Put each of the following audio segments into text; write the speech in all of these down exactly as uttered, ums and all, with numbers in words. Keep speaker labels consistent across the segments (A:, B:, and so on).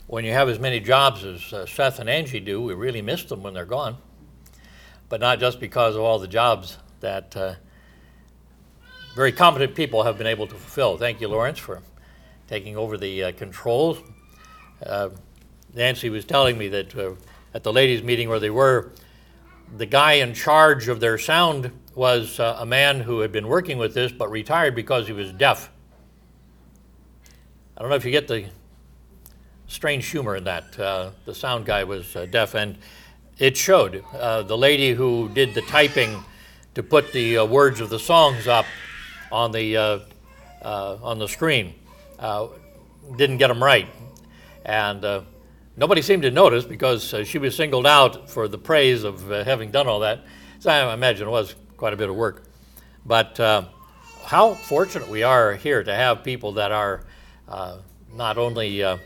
A: when you have as many jobs as uh, Seth and Angie do, we really miss them when they're gone. But not just because of all the jobs that uh, very competent people have been able to fulfill. Thank you, Lawrence, for taking over the uh, controls. Uh, Nancy was telling me that uh, at the ladies' meeting where they were, the guy in charge of their sound was uh, a man who had been working with this but retired because he was deaf. I don't know if you get the strange humor in that. Uh, the sound guy was uh, deaf, and it showed. Uh, the lady who did the typing to put the uh, words of the songs up on the uh, uh, on the screen uh, didn't get them right, and uh, nobody seemed to notice because uh, she was singled out for the praise of uh, having done all that. So I imagine it was quite a bit of work. But uh, how fortunate we are here to have people that are uh, not only uh,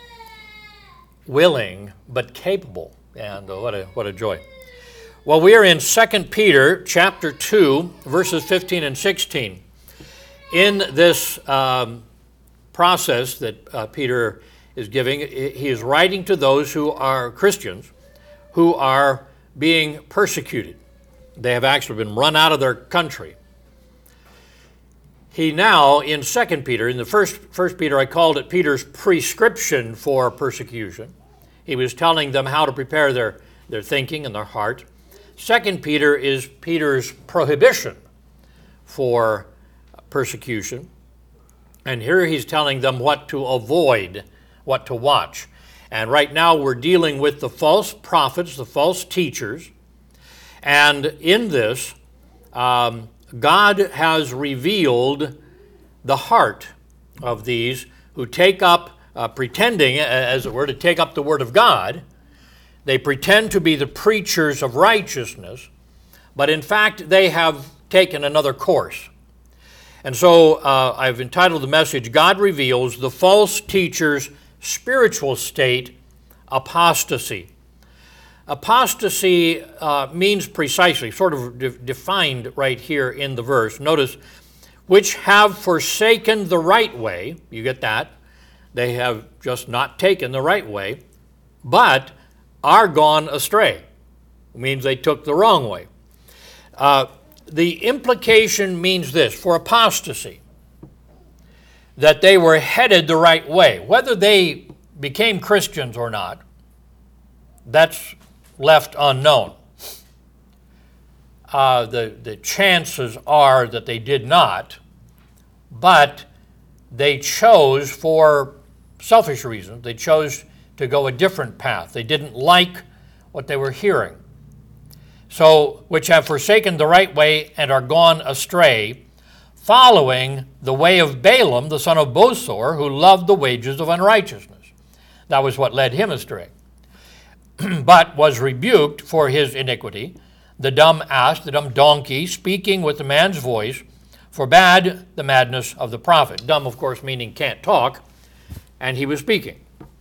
A: willing but capable, and uh, what a what a joy. Well, we are in Second Peter chapter two, verses fifteen and sixteen. In this um, process that uh, Peter is giving, he is writing to those who are Christians who are being persecuted. They have actually been run out of their country. He now, in Second Peter, in the first, first Peter, I called it Peter's prescription for persecution. He was telling them how to prepare their, their thinking and their heart. Second Peter is Peter's prohibition for persecution. And here he's telling them what to avoid, what to watch. And right now we're dealing with the false prophets, the false teachers. And in this, um, God has revealed the heart of these who take up, uh, pretending, as it were, to take up the word of God. They pretend to be the preachers of righteousness, but in fact they have taken another course. And so uh, I've entitled the message, God Reveals the False Teacher's Spiritual State, Apostasy. Apostasy uh, means precisely, sort of de- defined right here in the verse. Notice, which have forsaken the right way. You get that? They have just not taken the right way, but are gone astray. It means they took the wrong way. Uh, the implication means this, for apostasy, that they were headed the right way. Whether they became Christians or not, that's left unknown. Uh, the, the chances are that they did not, but they chose for selfish reasons. They chose to go a different path. They didn't like what they were hearing. So, which have forsaken the right way and are gone astray, following the way of Balaam, the son of Bosor, who loved the wages of unrighteousness. That was what led him astray. But was rebuked for his iniquity. The dumb ass, the dumb donkey, speaking with the man's voice, forbade the madness of the prophet. Dumb, of course, meaning can't talk, and he was speaking.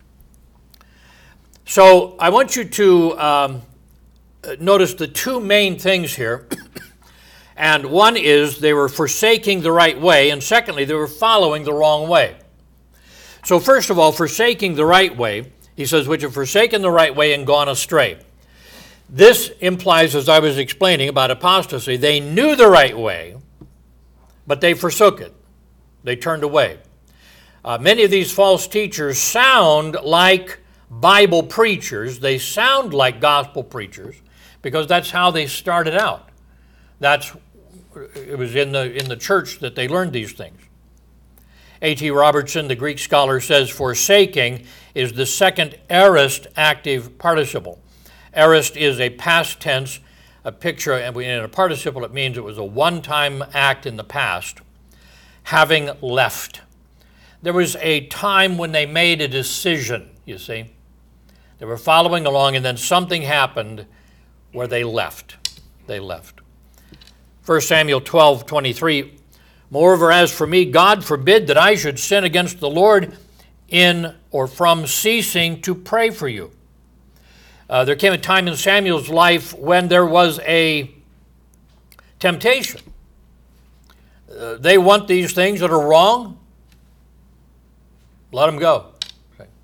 A: So I want you to um, notice the two main things here. And one is they were forsaking the right way, and secondly, they were following the wrong way. So first of all, forsaking the right way, he says, which have forsaken the right way and gone astray. This implies, as I was explaining about apostasy, they knew the right way, but they forsook it. They turned away. Uh, many of these false teachers sound like Bible preachers. They sound like gospel preachers because that's how they started out. That's it was in the in the church that they learned these things. A T Robertson, the Greek scholar, says forsaking is the second aorist active participle. Aorist is a past tense, a picture, and in a participle it means it was a one-time act in the past, having left. There was a time when they made a decision, you see. They were following along, and then something happened where they left. They left. First Samuel twelve twenty-three, moreover, as for me, God forbid that I should sin against the Lord in or from ceasing to pray for you. Uh, there came a time in Samuel's life when there was a temptation. Uh, they want these things that are wrong. Let them go. Okay.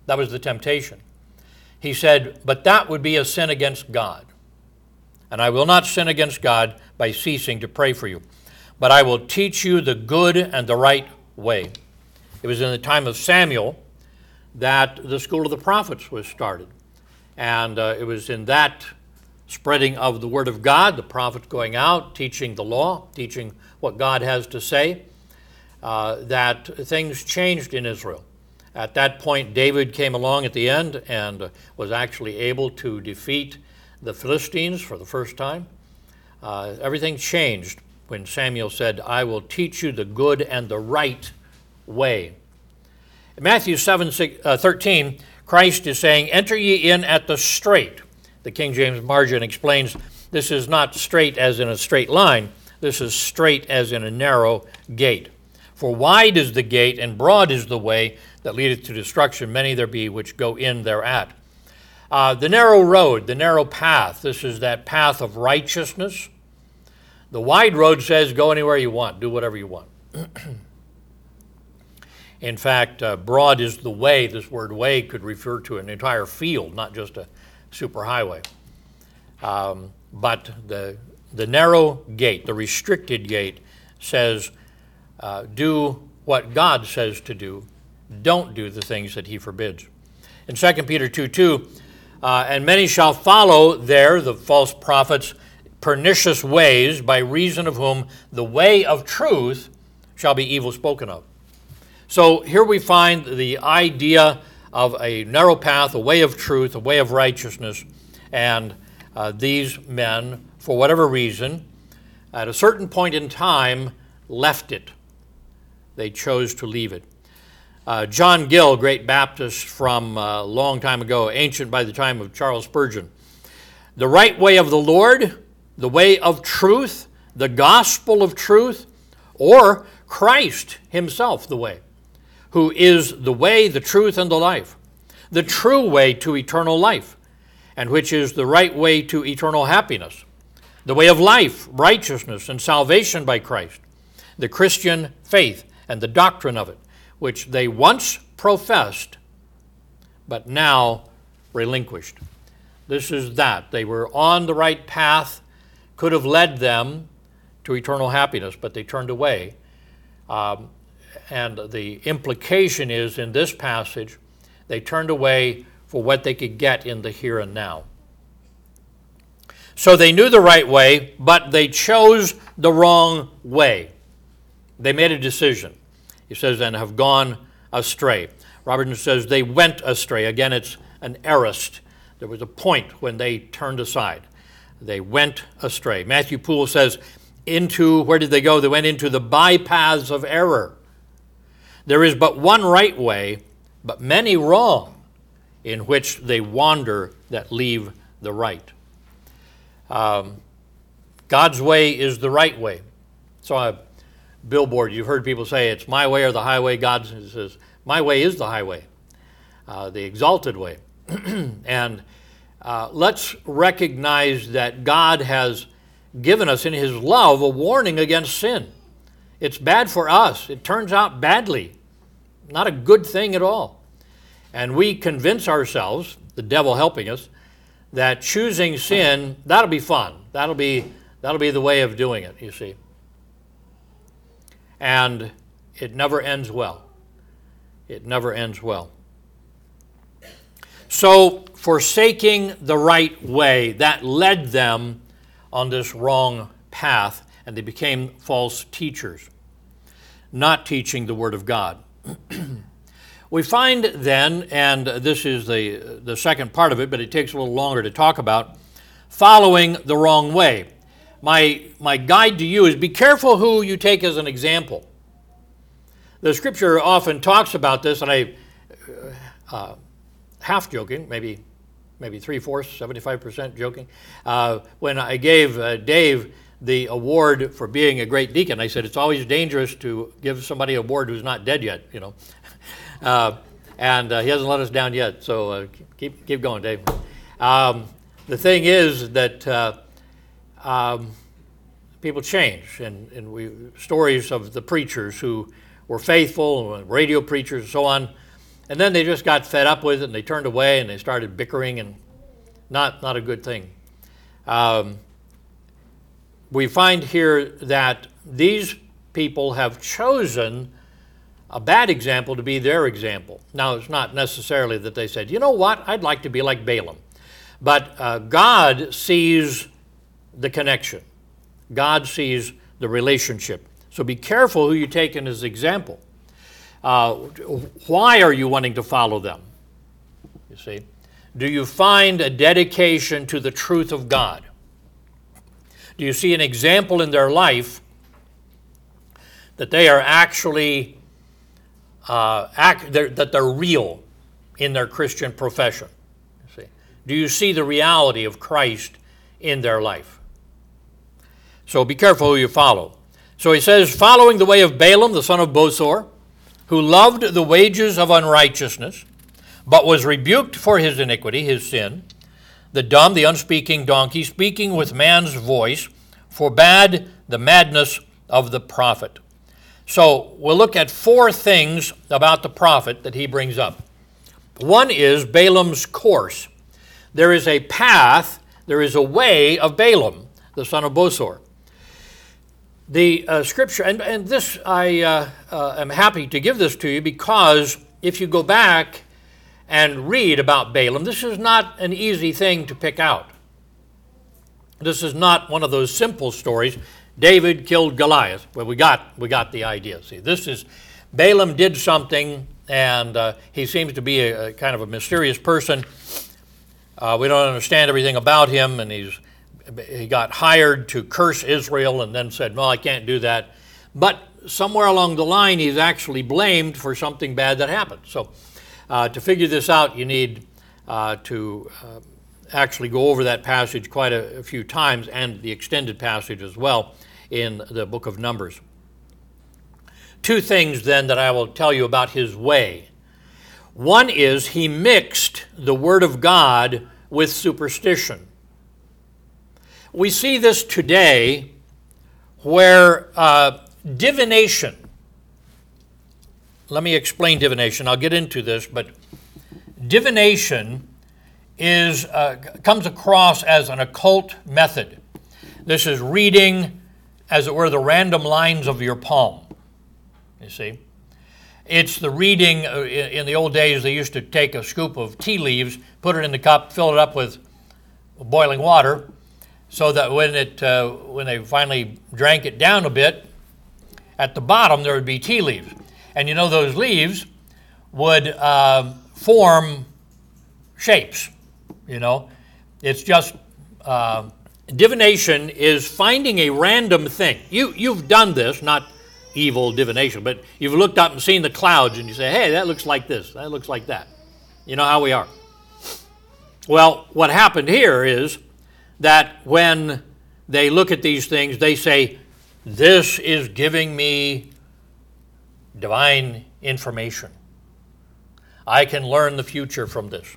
A: That was the temptation. He said, but that would be a sin against God. And I will not sin against God by ceasing to pray for you. But I will teach you the good and the right way. It was in the time of Samuel that the school of the prophets was started. And uh, it was in that spreading of the word of God, the prophets going out, teaching the law, teaching what God has to say, uh, that things changed in Israel. At that point, David came along at the end and was actually able to defeat the Philistines for the first time. Uh, everything changed when Samuel said, I will teach you the good and the right way. In Matthew seven thirteen, Christ is saying, enter ye in at the strait. The King James Margin explains this is not straight as in a straight line. This is straight as in a narrow gate. For wide is the gate and broad is the way that leadeth to destruction. Many there be which go in thereat. Uh, the narrow road, the narrow path, this is that path of righteousness. The wide road says go anywhere you want, do whatever you want. In fact, uh, broad is the way. This word way could refer to an entire field, not just a superhighway. Um, but the, the narrow gate, the restricted gate, says uh, do what God says to do. Don't do the things that he forbids. In Second Peter two two, uh, and many shall follow there, the false prophets, pernicious ways, by reason of whom the way of truth shall be evil spoken of. So here we find the idea of a narrow path, a way of truth, a way of righteousness, and uh, these men, for whatever reason, at a certain point in time, left it. They chose to leave it. Uh, John Gill, great Baptist from a long time ago, ancient by the time of Charles Spurgeon. The right way of the Lord, the way of truth, the gospel of truth, or Christ himself the way, who is the way, the truth, and the life, the true way to eternal life, and which is the right way to eternal happiness, the way of life, righteousness, and salvation by Christ, the Christian faith and the doctrine of it, which they once professed, but now relinquished. This is that. They were on the right path, could have led them to eternal happiness, but they turned away. Um, and the implication is, in this passage, they turned away for what they could get in the here and now. So they knew the right way, but they chose the wrong way. They made a decision. He says, and have gone astray. Robertson says they went astray. Again, it's an aorist. There was a point when they turned aside. They went astray. Matthew Poole says, into, where did they go? They went into the bypaths of error. There is but one right way, but many wrong, in which they wander that leave the right. Um, God's way is the right way. So a billboard, you've heard people say, it's my way or the highway. God says, my way is the highway, uh, the exalted way. And uh, let's recognize that God has given us in his love a warning against sin. It's bad for us. It turns out badly. Not a good thing at all. And we convince ourselves, the devil helping us, that choosing sin, that'll be fun. That'll be, that'll be the way of doing it, you see. And it never ends well. It never ends well. So, forsaking the right way, that led them on this wrong path, and they became false teachers, not teaching the Word of God. We find then, and this is the, the second part of it, but it takes a little longer to talk about, following the wrong way. My, my guide to you is be careful who you take as an example. The Scripture often talks about this, and I, uh, half joking, maybe maybe three-fourths, seventy-five percent joking, uh, when I gave uh, Dave the award for being a great deacon, I said it's always dangerous to give somebody an award who's not dead yet, you know. Uh, and uh, he hasn't let us down yet, so uh, keep keep going, Dave. Um, the thing is that uh, um, people change, and, and we stories of the preachers who were faithful, radio preachers and so on, And then they just got fed up with it, and they turned away, and they started bickering, and not, not a good thing. Um, we find here that these people have chosen a bad example to be their example. Now, it's not necessarily that they said, you know what, I'd like to be like Balaam. But uh, God sees the connection. God sees the relationship. So be careful who you take in as example. Uh, why are you wanting to follow them? You see, do you find a dedication to the truth of God? Do you see an example in their life that they are actually uh, act, they're, that they're real in their Christian profession? You see, do you see the reality of Christ in their life? So be careful who you follow. So he says, following the way of Balaam, the son of Bosor, who loved the wages of unrighteousness, but was rebuked for his iniquity, his sin, the dumb, the unspeaking donkey, speaking with man's voice, forbade the madness of the prophet. So we'll look at four things about the prophet that he brings up. One is Balaam's course. There is a path, there is a way of Balaam, the son of Bosor. The uh, scripture, and, and this, I uh, uh, am happy to give this to you because if you go back and read about Balaam, this is not an easy thing to pick out. This is not one of those simple stories. David killed Goliath. Well, we got, we got the idea. See, this is, Balaam did something, and uh, he seems to be a, a kind of a mysterious person. Uh, we don't understand everything about him, and he's he got hired to curse Israel and then said, well, I can't do that. But somewhere along the line, he's actually blamed for something bad that happened. So uh, to figure this out, you need uh, to uh, actually go over that passage quite a, a few times, and the extended passage as well in the book of Numbers. Two things then that I will tell you about his way. One is he mixed the Word of God with superstition. We see this today where uh, divination, let me explain divination, I'll get into this, but divination is uh, comes across as an occult method. This is reading, as it were, the random lines of your palm, you see. It's the reading, uh, in, in the old days they used to take a scoop of tea leaves, put it in the cup, fill it up with boiling water, so that when it uh, when they finally drank it down a bit, at the bottom there would be tea leaves. And you know those leaves would uh, form shapes, you know. It's just, uh, divination is finding a random thing. You, you've done this, not evil divination, but you've looked up and seen the clouds and you say, hey, that looks like this, that looks like that. You know how we are. Well, what happened here is that when they look at these things, they say, this is giving me divine information. I can learn the future from this.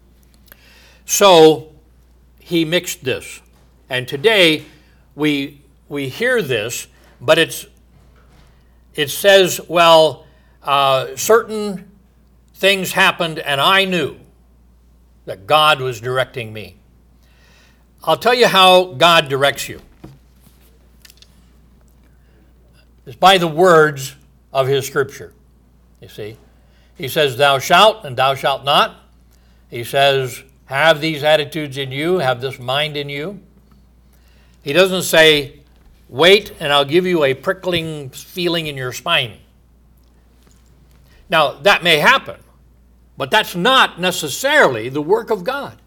A: So he mixed this. And today we we hear this, but it's it says, well, uh, certain things happened and I knew that God was directing me. I'll tell you how God directs you. It's by the words of his scripture, you see. He says, thou shalt and thou shalt not. He says, have these attitudes in you, have this mind in you. He doesn't say, wait and I'll give you a prickling feeling in your spine. Now, that may happen, but that's not necessarily the work of God.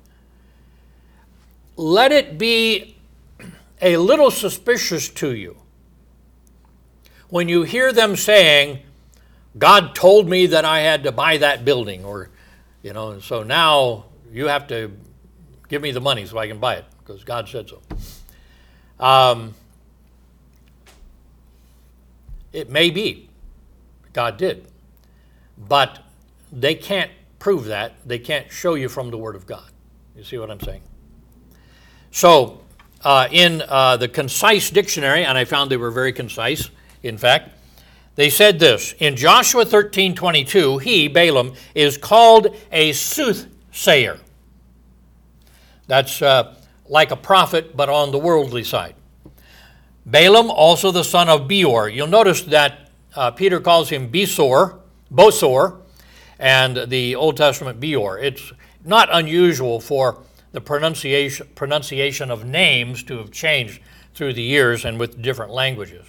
A: Let it be a little suspicious to you when you hear them saying, God told me that I had to buy that building, or, you know, so now you have to give me the money so I can buy it, because God said so. Um, it may be, God did, but they can't prove that. They can't show you from the Word of God. You see what I'm saying? So, uh, in uh, the Concise Dictionary, and I found they were very concise, in fact, They said this, in Joshua thirteen twenty-two, he, Balaam, is called a soothsayer. That's uh, like a prophet, but on the worldly side. Balaam, also the son of Beor. You'll notice that uh, Peter calls him Besor, Bosor, and the Old Testament Beor. It's not unusual for the pronunciation, pronunciation of names to have changed through the years and with different languages.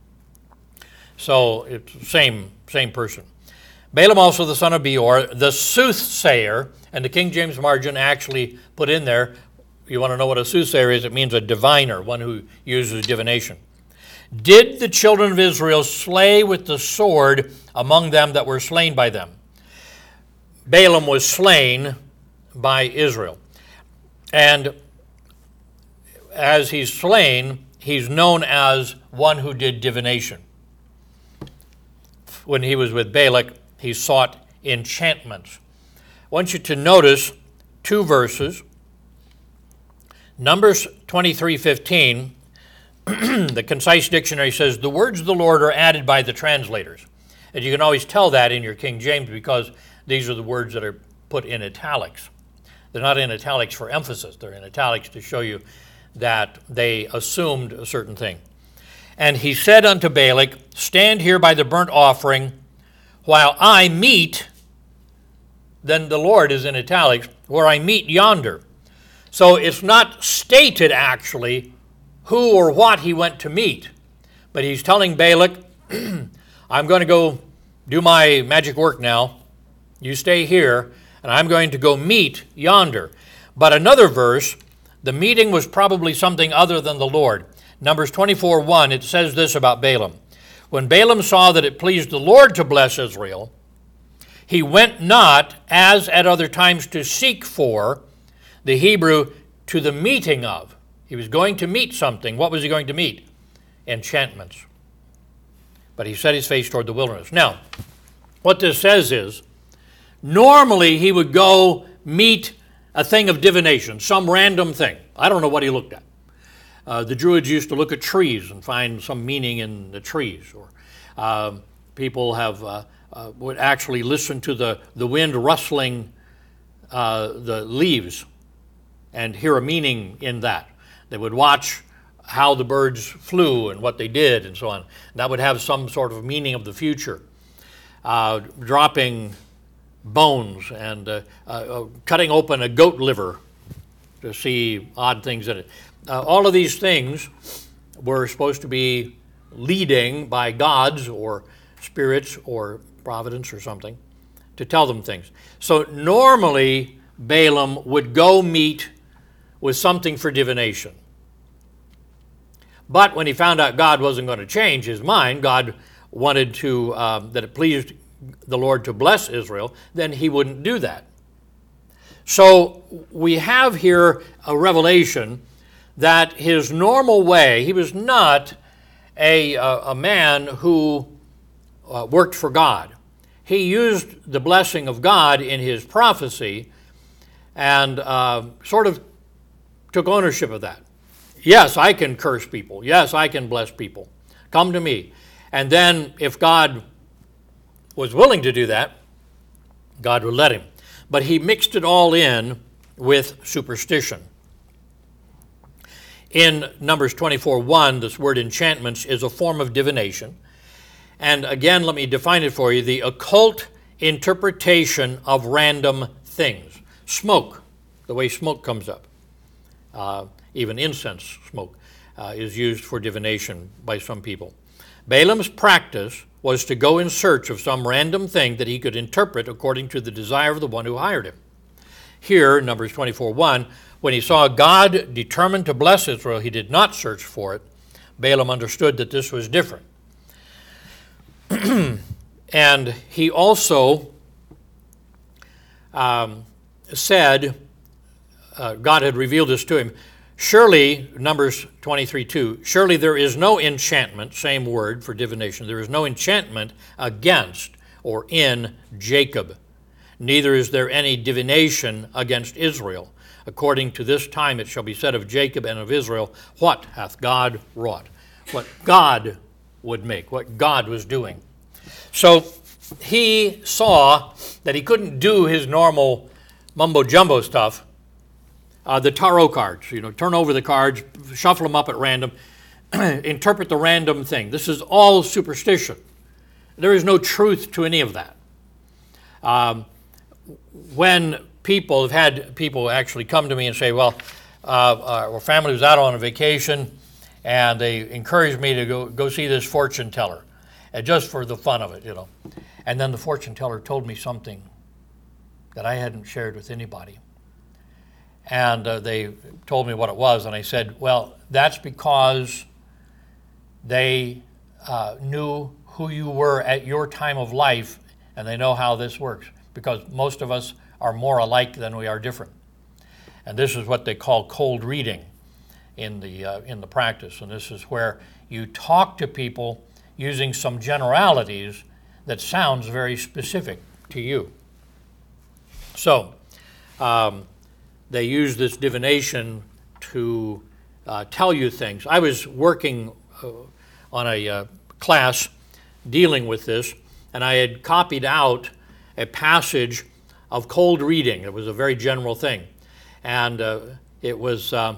A: So it's the same, same person. Balaam, also the son of Beor, the soothsayer, and the King James margin actually put in there, you want to know what a soothsayer is, it means a diviner, one who uses divination. Did the children of Israel slay with the sword among them that were slain by them? Balaam was slain by Israel. And as he's slain, he's known as one who did divination. When he was with Balak, he sought enchantments. I want you to notice two verses. Numbers twenty-three fifteen, the Concise Dictionary says, the words of the Lord are added by the translators. And you can always tell that in your King James because these are the words that are put in italics. They're not in italics for emphasis. They're in italics to show you that they assumed a certain thing. And he said unto Balak, stand here by the burnt offering while I meet, then the Lord is in italics, where I meet yonder. So it's not stated actually who or what he went to meet, but he's telling Balak, I'm going to go do my magic work now. You stay here, and I'm going to go meet yonder. But another verse, the meeting was probably something other than the Lord. Numbers twenty-four one, it says this about Balaam. When Balaam saw that it pleased the Lord to bless Israel, he went not, as at other times, to seek for the Hebrew to the meeting of. He was going to meet something. What was he going to meet? Enchantments. But he set his face toward the wilderness. Now, what this says is, normally he would go meet a thing of divination, some random thing. I don't know what he looked at. Uh, the Druids used to look at trees and find some meaning in the trees. Or uh, people have uh, uh, would actually listen to the, the wind rustling uh, the leaves and hear a meaning in that. They would watch how the birds flew and what they did and so on. That would have some sort of meaning of the future. Uh, dropping bones and uh, uh, cutting open a goat liver to see odd things in it. Uh, all of these things were supposed to be leading by gods or spirits or providence or something to tell them things. So normally Balaam would go meet with something for divination. But when he found out God wasn't going to change his mind, God wanted to, uh, that it pleased the Lord to bless Israel, then he wouldn't do that. So we have here a revelation that his normal way, he was not a, a, a man who uh, worked for God. He used the blessing of God in his prophecy and uh, sort of took ownership of that. Yes, I can curse people. Yes, I can bless people. Come to me. And then if God was willing to do that, God would let him. But he mixed it all in with superstition. In Numbers twenty-four one, this word enchantments is a form of divination. And again, let me define it for you. The occult interpretation of random things. Smoke, the way smoke comes up. Uh, even incense smoke uh, is used for divination by some people. Balaam's practice was to go in search of some random thing that he could interpret according to the desire of the one who hired him. Here, Numbers twenty-four one, when he saw God determined to bless Israel, he did not search for it. Balaam understood that this was different. And he also um, said, uh, God had revealed this to him, surely, Numbers twenty-three two, surely there is no enchantment, same word for divination, there is no enchantment against or in Jacob. Neither is there any divination against Israel. According to this time it shall be said of Jacob and of Israel, what hath God wrought? What God would make, what God was doing. So he saw that he couldn't do his normal mumbo-jumbo stuff, uh, the tarot cards, you know, turn over the cards, shuffle them up at random, interpret the random thing. This is all superstition. There is no truth to any of that. Um, when people have had people actually come to me and say, well, uh, our family was out on a vacation and they encouraged me to go, go see this fortune teller, and just for the fun of it, you know. And then the fortune teller told me something that I hadn't shared with anybody. And uh, they told me what it was, and I said, well, that's because they uh, knew who you were at your time of life, and they know how this works, because most of us are more alike than we are different. And this is what they call cold reading in the uh, in the practice, and this is where you talk to people using some generalities that sounds very specific to you. So um, they use this divination to uh, tell you things. I was working uh, on a uh, class dealing with this, and I had copied out a passage of cold reading. It was a very general thing. And uh, it was, uh,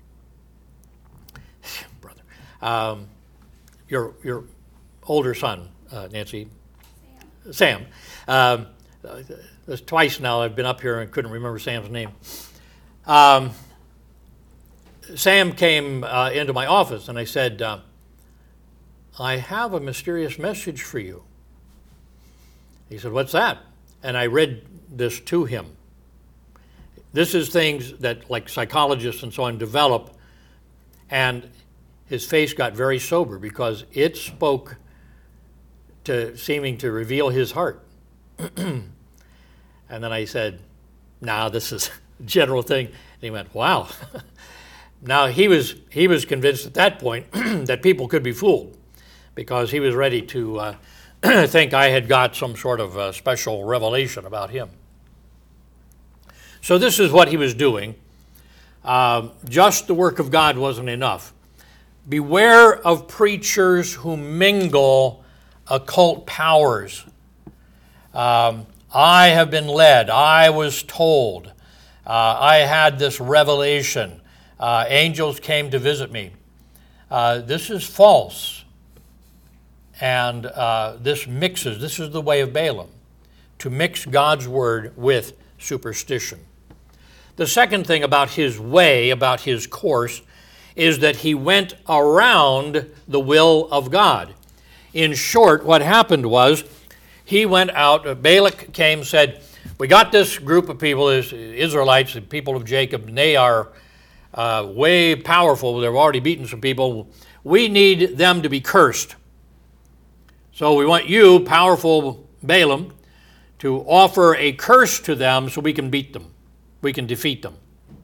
A: brother, um, your your older son, uh, Nancy, Sam. Sam. Um, there's twice now I've been up here and couldn't remember Sam's name. Um, Sam came uh, into my office and I said, uh, I have a mysterious message for you. He said, what's that? And I read this to him. This is things that like psychologists and so on develop, and his face got very sober because it spoke to seeming to reveal his heart. And then I said, nah, this is a general thing. And he went, wow. Now he was he was convinced at that point that people could be fooled, because he was ready to uh, think I had got some sort of uh, special revelation about him. So this is what he was doing. Uh, just the work of God wasn't enough. Beware of preachers who mingle occult powers. Um, I have been led. I was told. Uh, I had this revelation. Uh, angels came to visit me. Uh, this is false. And uh, this mixes. This is the way of Balaam, to mix God's word with superstition. The second thing about his way, about his course, is that he went around the will of God. In short, what happened was he went out, Balak came and said, we got this group of people, this Israelites, the people of Jacob, and they are uh, way powerful. They've already beaten some people. We need them to be cursed. So we want you, powerful Balaam, to offer a curse to them so we can beat them. We can defeat them.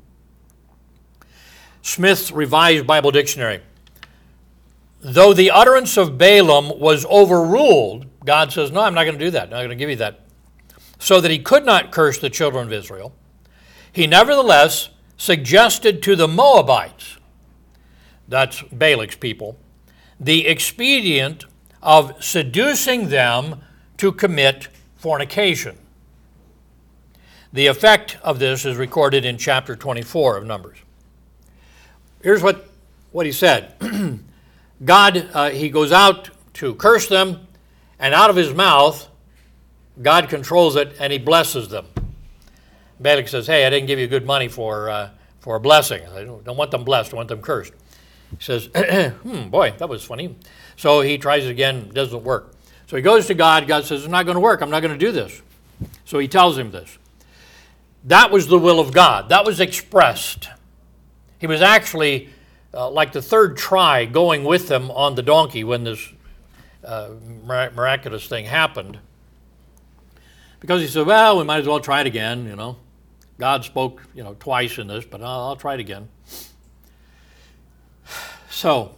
A: Smith's Revised Bible Dictionary. Though the utterance of Balaam was overruled, God says, no, I'm not going to do that. I'm not going to give you that. So that he could not curse the children of Israel, he nevertheless suggested to the Moabites, that's Balak's people, the expedient of seducing them to commit fornication. The effect of this is recorded in chapter twenty-four of Numbers. Here's what, what he said. God, uh, he goes out to curse them, and out of his mouth, God controls it, and he blesses them. Balak says, hey, I didn't give you good money for uh, for a blessing. I don't, don't want them blessed, I want them cursed. He says, hmm, boy, that was funny. So he tries it again, it doesn't work. So he goes to God, God says, it's not going to work, I'm not going to do this. So he tells him this. That was the will of God. That was expressed. He was actually, uh, like the third try, going with them on the donkey when this uh, miraculous thing happened. Because he said, well, we might as well try it again, you know. God spoke, you know, twice in this, but I'll, I'll try it again. So,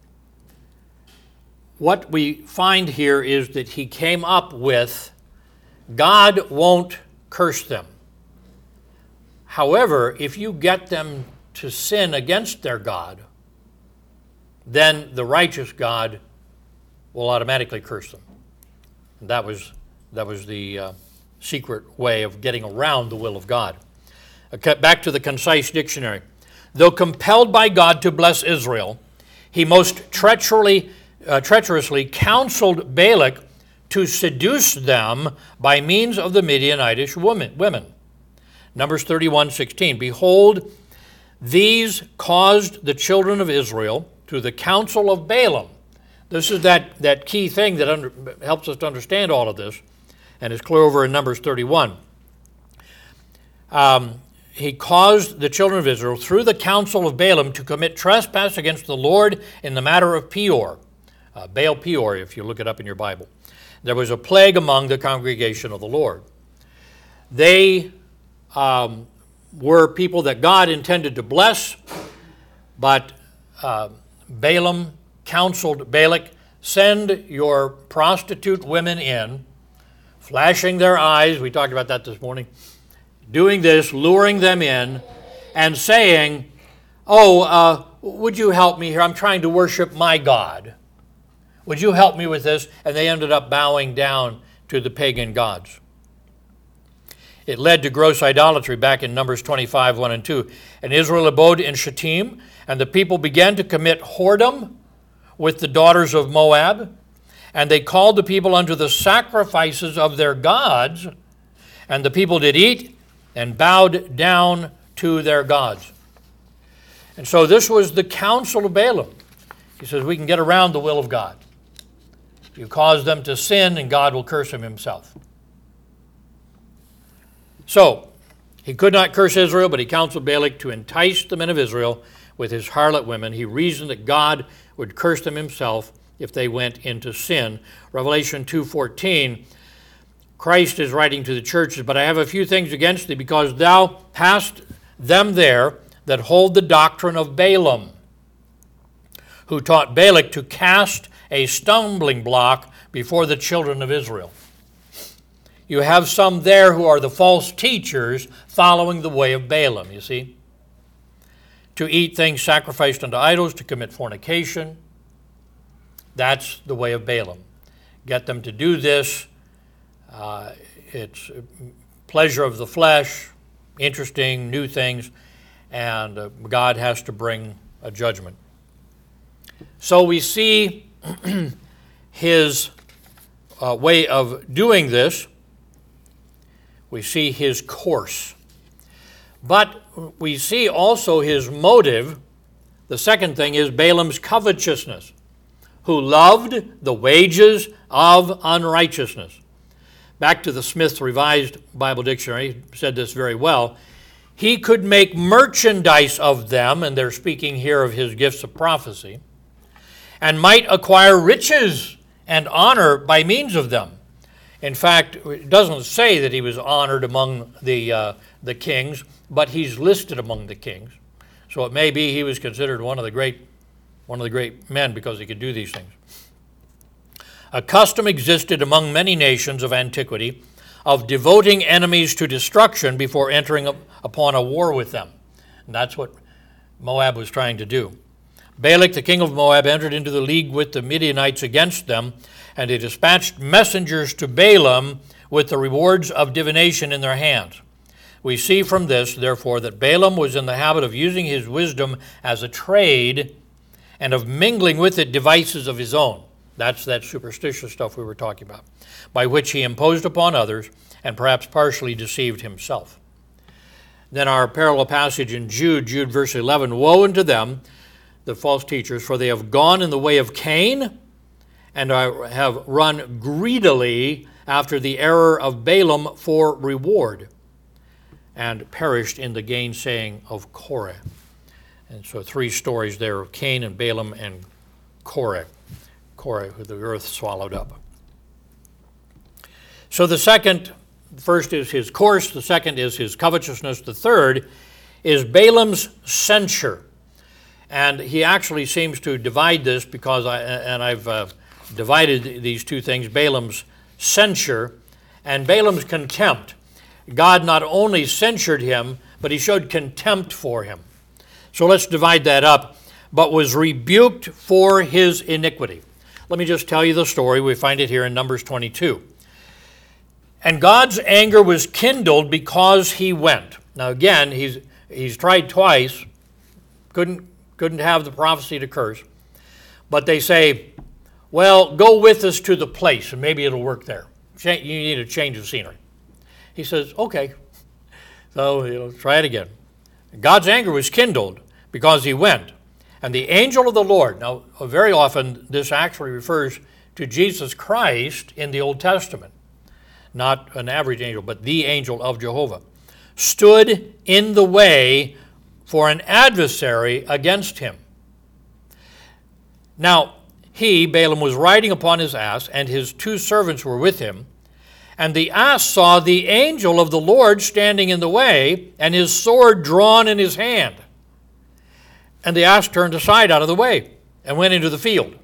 A: what we find here is that he came up with, God won't curse them. However, if you get them to sin against their God, then the righteous God will automatically curse them. That was, that was the uh, secret way of getting around the will of God. Okay, back to the Concise Dictionary. Though compelled by God to bless Israel, he most treacherously, uh, treacherously counseled Balak to seduce them by means of the Midianitish women. women. Numbers thirty-one sixteen. Behold, these caused the children of Israel through the counsel of Balaam. This is that, that key thing that under, helps us to understand all of this, and is clear over in Numbers thirty-one. Um, he caused the children of Israel through the counsel of Balaam to commit trespass against the Lord in the matter of Peor. Uh, Baal Peor, if you look it up in your Bible. There was a plague among the congregation of the Lord. They um, were people that God intended to bless, but uh, Balaam counseled Balak, send your prostitute women in, flashing their eyes, we talked about that this morning, doing this, luring them in, and saying, oh, uh, would you help me here? I'm trying to worship my God. Would you help me with this? And they ended up bowing down to the pagan gods. It led to gross idolatry back in Numbers twenty-five, one and two. And Israel abode in Shittim, and the people began to commit whoredom with the daughters of Moab, and they called the people unto the sacrifices of their gods, and the people did eat and bowed down to their gods. And so this was the counsel of Balaam. He says we can get around the will of God. You cause them to sin, and God will curse them himself. So, he could not curse Israel, but he counseled Balak to entice the men of Israel with his harlot women. He reasoned that God would curse them himself if they went into sin. Revelation two fourteen, Christ is writing to the churches, but I have a few things against thee, because thou hast them there that hold the doctrine of Balaam, who taught Balak to cast a stumbling block before the children of Israel. You have some there who are the false teachers following the way of Balaam, you see. To eat things sacrificed unto idols, to commit fornication. That's the way of Balaam. Get them to do this. Uh, it's pleasure of the flesh, interesting, new things, and uh, God has to bring a judgment. So we see his uh, way of doing this. We see his course. But we see also his motive. The second thing is Balaam's covetousness, who loved the wages of unrighteousness. Back to the Smith's Revised Bible Dictionary, said this very well. He could make merchandise of them, and they're speaking here of his gifts of prophecy, and might acquire riches and honor by means of them. In fact, it doesn't say that he was honored among the uh, the kings, but he's listed among the kings. So it may be he was considered one of the great one of the great men because he could do these things. A custom existed among many nations of antiquity of devoting enemies to destruction before entering upon a war with them. And that's what Moab was trying to do. Balak, the king of Moab, entered into the league with the Midianites against them, and he dispatched messengers to Balaam with the rewards of divination in their hands. We see from this, therefore, that Balaam was in the habit of using his wisdom as a trade and of mingling with it devices of his own. That's that superstitious stuff we were talking about, by which he imposed upon others and perhaps partially deceived himself. Then our parallel passage in Jude, Jude verse eleven, woe unto them, the false teachers, for they have gone in the way of Cain, and have run greedily after the error of Balaam for reward, and perished in the gainsaying of Korah. And so three stories there of Cain and Balaam and Korah, Korah, who the earth swallowed up. So the second, first is his course, the second is his covetousness, the third is Balaam's censure. And he actually seems to divide this because, I, and I've uh, divided these two things, Balaam's censure and Balaam's contempt. God not only censured him, but he showed contempt for him. So let's divide that up. But was rebuked for his iniquity. Let me just tell you the story. We find it here in Numbers twenty-two. And God's anger was kindled because he went. Now again, he's he's tried twice, couldn't couldn't have the prophecy to curse. But they say, well, go with us to the place and maybe it'll work there. You need a change of scenery. He says, okay. So, you know, try it again. God's anger was kindled because he went. And the angel of the Lord, now very often this actually refers to Jesus Christ in the Old Testament. Not an average angel, but the angel of Jehovah, stood in the way for an adversary against him. Now, he, Balaam, was riding upon his ass, and his two servants were with him. And the ass saw the angel of the Lord standing in the way, and his sword drawn in his hand. And the ass turned aside out of the way and went into the field.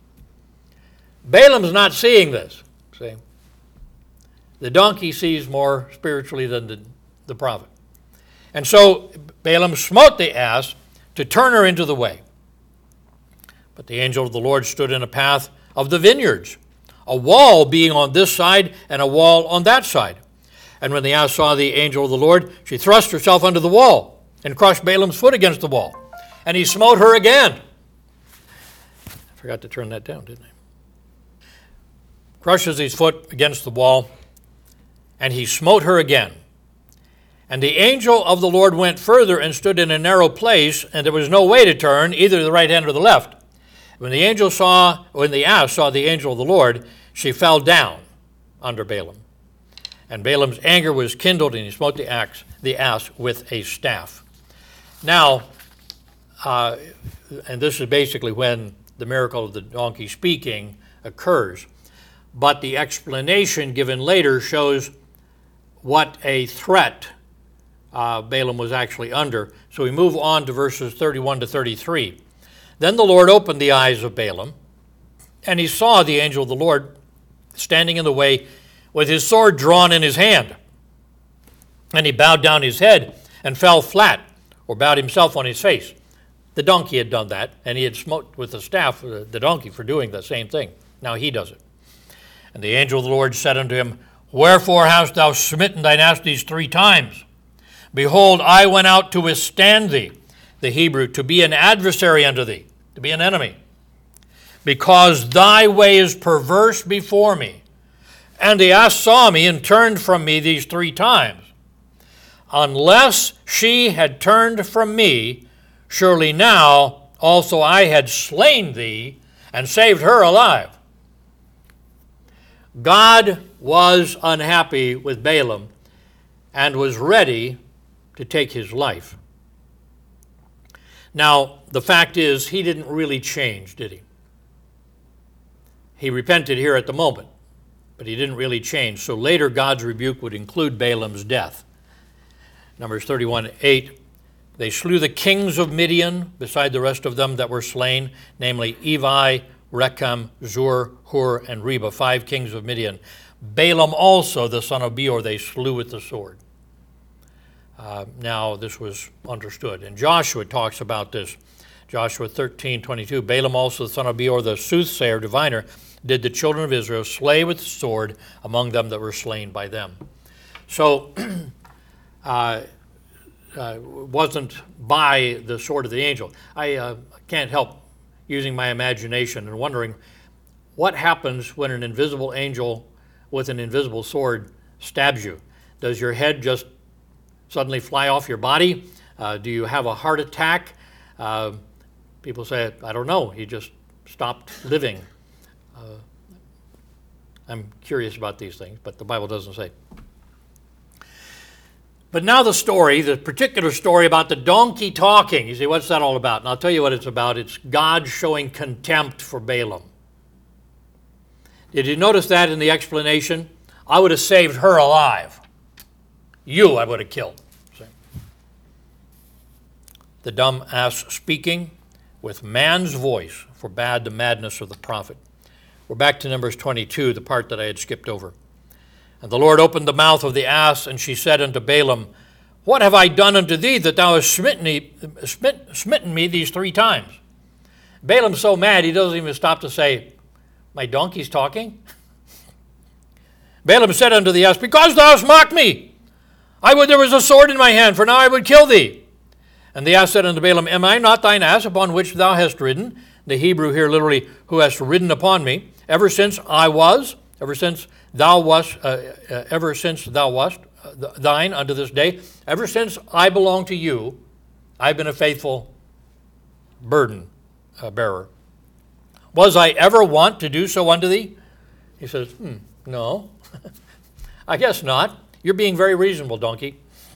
A: Balaam's not seeing this. See? The donkey sees more spiritually than the, the prophet. And so Balaam smote the ass to turn her into the way. But the angel of the Lord stood in a path of the vineyards, a wall being on this side and a wall on that side. And when the ass saw the angel of the Lord, she thrust herself under the wall and crushed Balaam's foot against the wall. And he smote her again. I forgot to turn that down, didn't I? Crushes his foot against the wall, and he smote her again. And the angel of the Lord went further and stood in a narrow place, and there was no way to turn, either to the right hand or the left. When the angel saw, when the ass saw the angel of the Lord, she fell down under Balaam. And Balaam's anger was kindled, and he smote the axe, the ass with a staff. Now, uh, and this is basically when the miracle of the donkey speaking occurs. But the explanation given later shows what a threat uh, Balaam was actually under. So we move on to verses thirty-one to thirty-three. Then the Lord opened the eyes of Balaam, and he saw the angel of the Lord standing in the way with his sword drawn in his hand. And he bowed down his head and fell flat, or bowed himself on his face. The donkey had done that, and he had smote with the staff the donkey for doing the same thing. Now he does it. And the angel of the Lord said unto him, Wherefore hast thou smitten thine ass these three times? Behold, I went out to withstand thee, the Hebrew, to be an adversary unto thee, to be an enemy, because thy way is perverse before me. And the ass saw me and turned from me these three times. Unless she had turned from me, surely now also I had slain thee and saved her alive. God was unhappy with Balaam and was ready to take his life. Now, the fact is, he didn't really change, did he? He repented here at the moment, but he didn't really change. So later, God's rebuke would include Balaam's death. Numbers thirty-one eight, they slew the kings of Midian beside the rest of them that were slain, namely Evi, Rechem, Zur, Hur, and Reba, five kings of Midian. Balaam also, the son of Beor, they slew with the sword. Uh, now, this was understood. And Joshua talks about this. Joshua thirteen twenty-two, Balaam also, the son of Beor, the soothsayer, diviner, did the children of Israel slay with the sword among them that were slain by them. So, uh, uh, wasn't by the sword of the angel. I uh, can't help using my imagination and wondering what happens when an invisible angel with an invisible sword stabs you. Does your head just suddenly fly off your body? Uh, do you have a heart attack? Uh, people say, I don't know, he just stopped living. Uh, I'm curious about these things, but the Bible doesn't say. But now the story, the particular story about the donkey talking. You say, what's that all about? And I'll tell you what it's about. It's God showing contempt for Balaam. Did you notice that in the explanation? I would have saved her alive. You I would have killed. See? The dumb ass speaking with man's voice forbade the madness of the prophet. We're back to Numbers twenty-two, the part that I had skipped over. And the Lord opened the mouth of the ass, and she said unto Balaam, What have I done unto thee that thou hast smitten me, smitten me these three times? Balaam's so mad he doesn't even stop to say, My donkey's talking? Balaam said unto the ass, Because thou hast mocked me, I would there was a sword in my hand, for now I would kill thee. And the ass said unto Balaam, Am I not thine ass upon which thou hast ridden? The Hebrew here literally, who hast ridden upon me, ever since I was, ever since thou wast, uh, uh, ever since thou wast uh, thine unto this day, ever since I belong to you, I've been a faithful burden uh, bearer. Was I ever wont to do so unto thee? He says, hmm, no, I guess not. You're being very reasonable, donkey.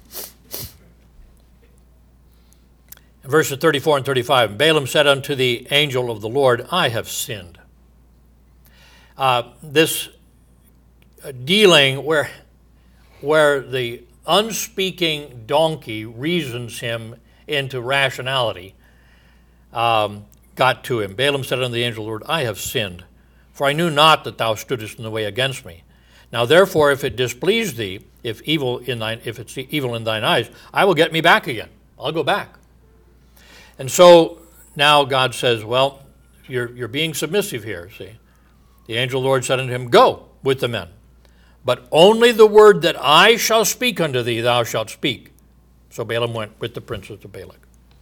A: In verses thirty-four and thirty-five, Balaam said unto the angel of the Lord, I have sinned. Uh, this dealing where, where the unspeaking donkey reasons him into rationality um, got to him. Balaam said unto the angel of the Lord, I have sinned, for I knew not that thou stoodest in the way against me. Now therefore, if it displease thee, if evil in thine, if it's evil in thine eyes, I will get me back again. I'll go back. And so now God says, well, you're, you're being submissive here, see. The angel of the Lord said unto him, Go with the men, but only the word that I shall speak unto thee thou shalt speak. So Balaam went with the princes of Balak.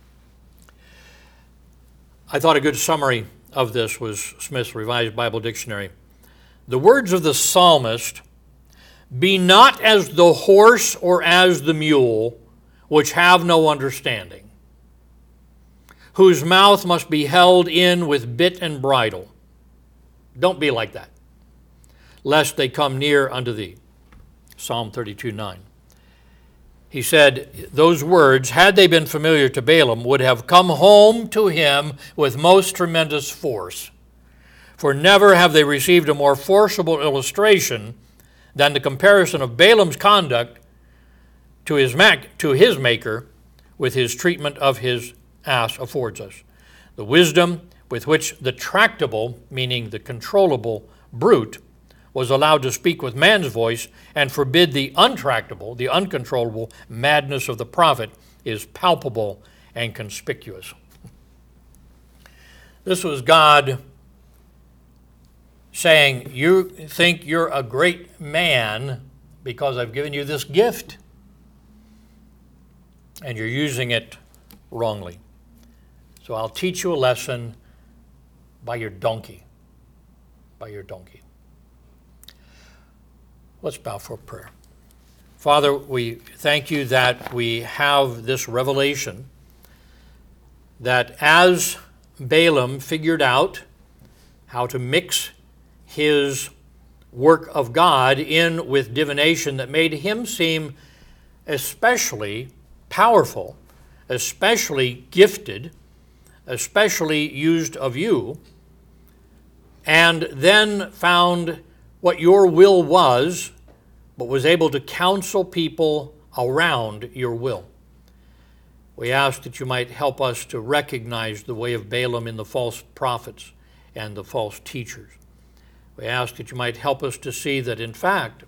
A: I thought a good summary of this was Smith's Revised Bible Dictionary. The words of the psalmist, Be not as the horse or as the mule, which have no understanding, whose mouth must be held in with bit and bridle. Don't be like that, lest they come near unto thee. Psalm thirty-two nine. He said, those words, had they been familiar to Balaam, would have come home to him with most tremendous force. For never have they received a more forcible illustration than the comparison of Balaam's conduct to his, mac- to his maker with his treatment of his ass affords us. The wisdom with which the tractable, meaning the controllable, brute, was allowed to speak with man's voice and forbid the untractable, the uncontrollable madness of the prophet is palpable and conspicuous. This was God saying, you think you're a great man because I've given you this gift, and you're using it wrongly. So I'll teach you a lesson by your donkey, by your donkey. Let's bow for prayer. Father, we thank you that we have this revelation that as Balaam figured out how to mix his work of God in with divination that made him seem especially powerful, especially gifted, especially used of you, and then found what your will was, but was able to counsel people around your will. We ask that you might help us to recognize the way of Balaam in the false prophets and the false teachers. We ask that you might help us to see that, in fact,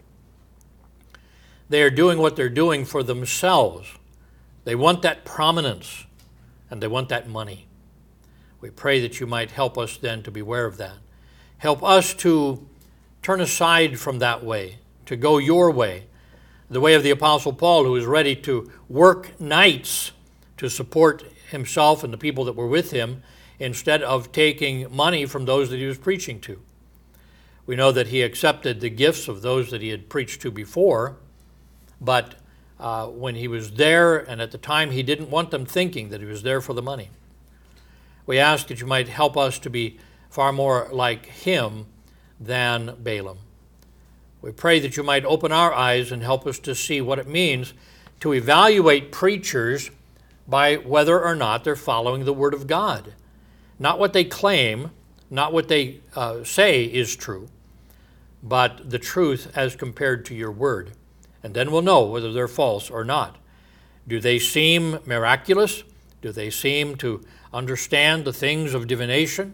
A: they are doing what they're doing for themselves. They want that prominence, and they want that money. We pray that you might help us then to beware of that. Help us to turn aside from that way, to go your way, the way of the Apostle Paul, who was ready to work nights to support himself and the people that were with him, instead of taking money from those that he was preaching to. We know that he accepted the gifts of those that he had preached to before, but uh, when he was there, and at the time, he didn't want them thinking that he was there for the money. We ask that you might help us to be far more like him than Balaam. We pray that you might open our eyes and help us to see what it means to evaluate preachers by whether or not they're following the Word of God. Not what they claim, not what they uh, say is true, but the truth as compared to your Word. And then we'll know whether they're false or not. Do they seem miraculous? Do they seem to understand the things of divination?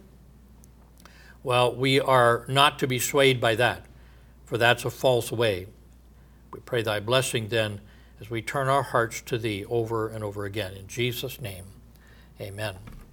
A: Well, we are not to be swayed by that, for that's a false way. We pray thy blessing then as we turn our hearts to thee over and over again. In Jesus' name, amen.